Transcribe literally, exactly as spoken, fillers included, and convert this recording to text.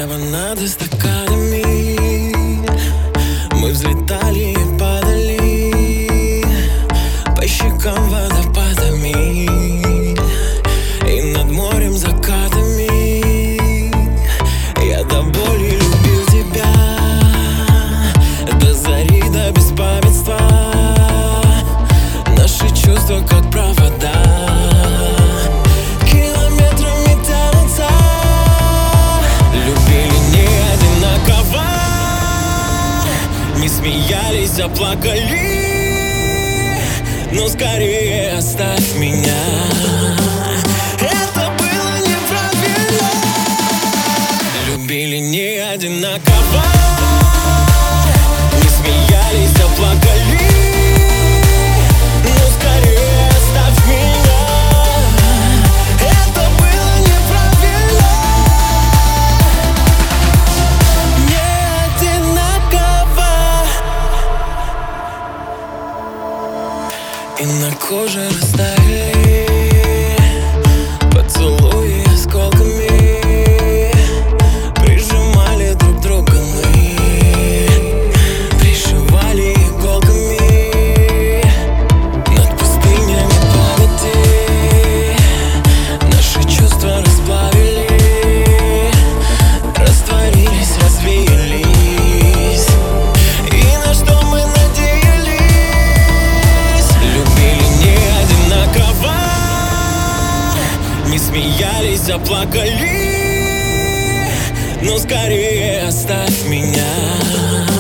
небо над эстакадами. Мы взлетали и падали по щекам водопадами и над морем закатами. Я до боли любил тебя, до зари, до беспамятства. Наши чувства как провода километрами тянутся. Любили не одинаково, не смеялись, а плакали. Но скорее оставь меня. Это было неправильно. Любили не одинаково, не смеялись, а плакали. Но скорее оставь меня. Это было неправильно. Не одинаково. И на коже растаяли поцелуи осколками, прижимали друг друга мы, пришивали иголками. Над пустынями памяти наши чувства расплавили, растворились, развеялись. И на что мы надеялись? Любили не одинаково, не смеялись, а плакали. Но скорее оставь меня.